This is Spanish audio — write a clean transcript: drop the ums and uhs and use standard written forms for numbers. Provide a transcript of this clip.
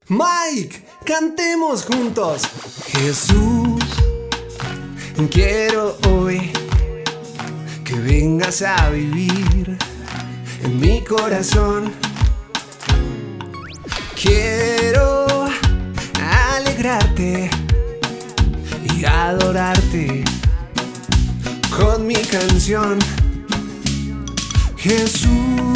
Mike, cantemos juntos. Jesús, quiero hoy que vengas a vivir en mi corazón. Quiero alegrarte y adorarte con mi canción. Jesús,